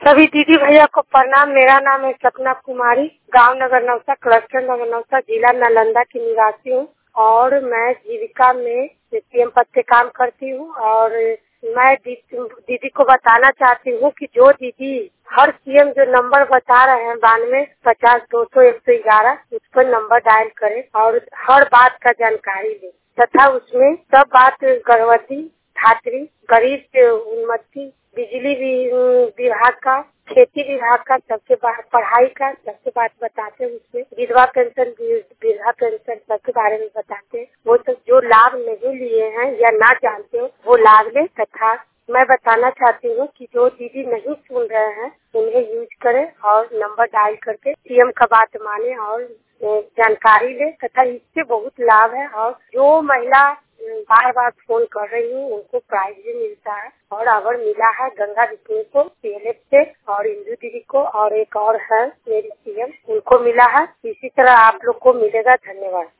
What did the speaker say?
सभी दीदी भैया को प्रणाम। मेरा नाम है सपना कुमारी, गांव नगर नौसा, क्लस्टर नगर नौसा, जिला नालंदा की निवासी हूँ और मैं जीविका में सीएम पद पे काम करती हूँ। और मैं दीदी को बताना चाहती हूँ कि जो दीदी हर सीएम जो नंबर बता रहे हैं 92, 50, 200, 111 उस पर नंबर डायल करें और हर बात का जानकारी ले तथा उसमें सब बात गर्भवती, धात्री, गरीब से उन्नति, बिजली विभाग का, खेती विभाग का, सबसे पढ़ाई का सबसे बात बताते हैं। उसमें विधवा पेंशन, वृद्धा पेंशन सबके बारे में बताते हैं। वो सब जो लाभ नहीं लिए हैं या ना जानते हो वो लाभ ले। तथा मैं बताना चाहती हूँ कि जो दीदी नहीं सुन रहे हैं उन्हें यूज करें और नंबर डायल करके सीएम का बात माने और जानकारी ले तथा इससे बहुत लाभ है। और जो महिला बार बार फोन कर रही हूँ उनको प्राइज भी मिलता है और अवार्ड मिला है गंगा बिस्मी को पीएलएफ से और इंदू दीदी को और एक और है मेरी सीएम, उनको मिला है। इसी तरह आप लोग को मिलेगा। धन्यवाद।